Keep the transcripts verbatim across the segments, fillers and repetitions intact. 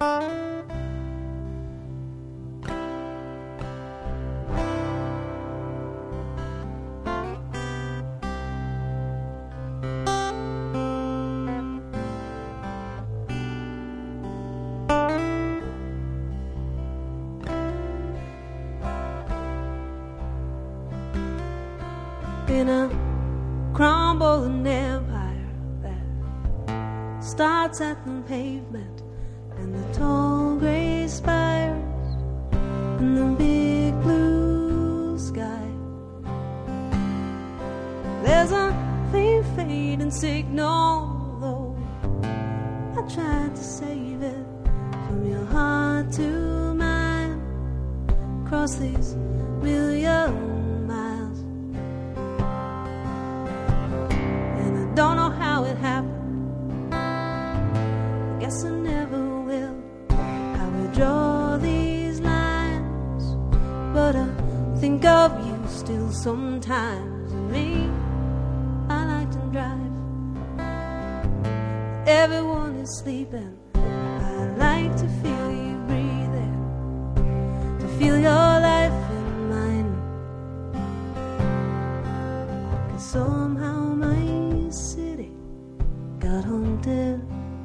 In a crumbling empire that starts at the pavement and the tall gray spires and the big blue sky. There's a faint fading signal, though I tried to save it from your heart to mine across these million. Don't know how it happened, I guess I never will, how we draw these lines. But I think of you still sometimes, and me, I like to drive. Everyone is sleeping, I like to feel you breathing, to feel your life in mine. 'Cause somehow my city got haunted,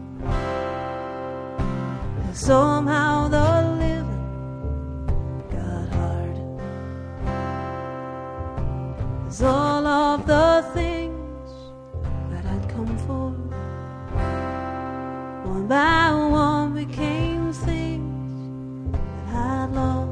and somehow the living got hard. 'Cause all of the things that I'd come for, one by one became things that I'd lost.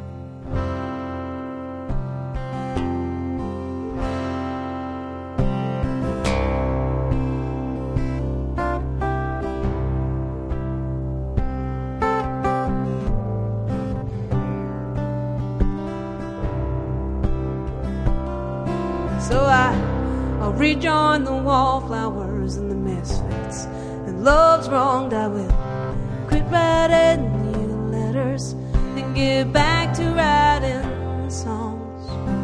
So I, I'll rejoin the wallflowers and the misfits, and love's wronged I will quit writing you letters and get back to writing songs.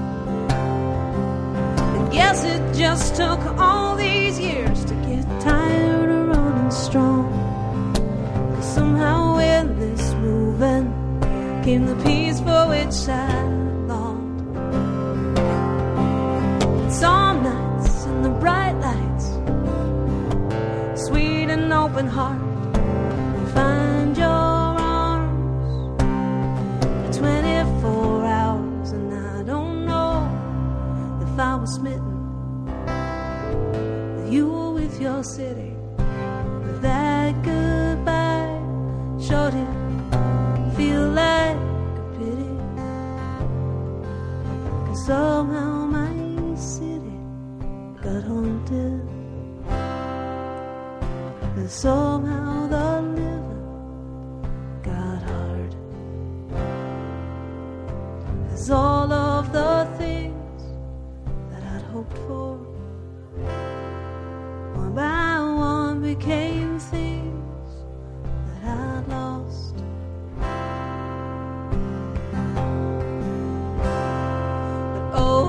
And yes, it just took all these years to get tired of running strong. 'Cause somehow in this moving came the peace for which I longed. Some nights in the bright lights, sweet and open heart, you find your arms for twenty-four hours. And I don't know if I was smitten with you or with your city, but that goodbye sure did feel like a pity. 'Cause somehow my city got haunted, and somehow the living got hard. As all of the things that I'd hoped for, one by one became things that I'd lost. But oh,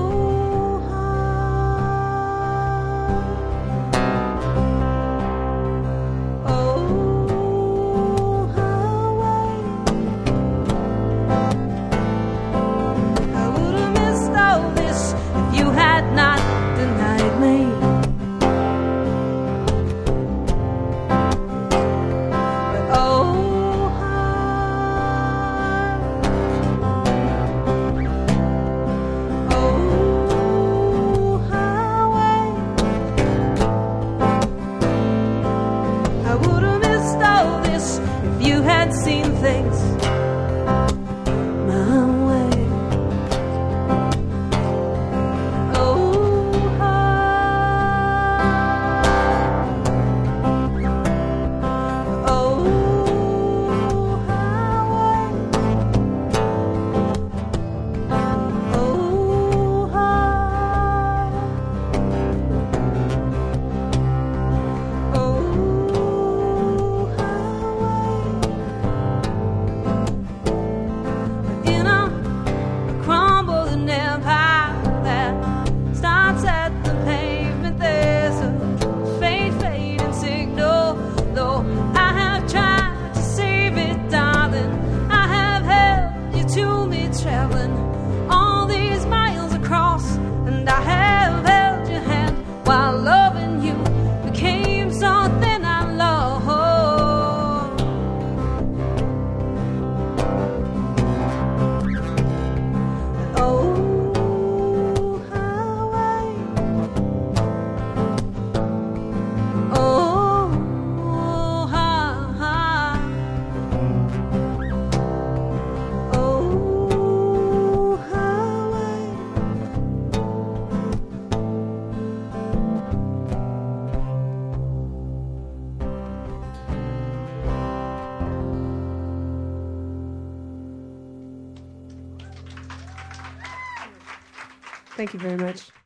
Thank you very much.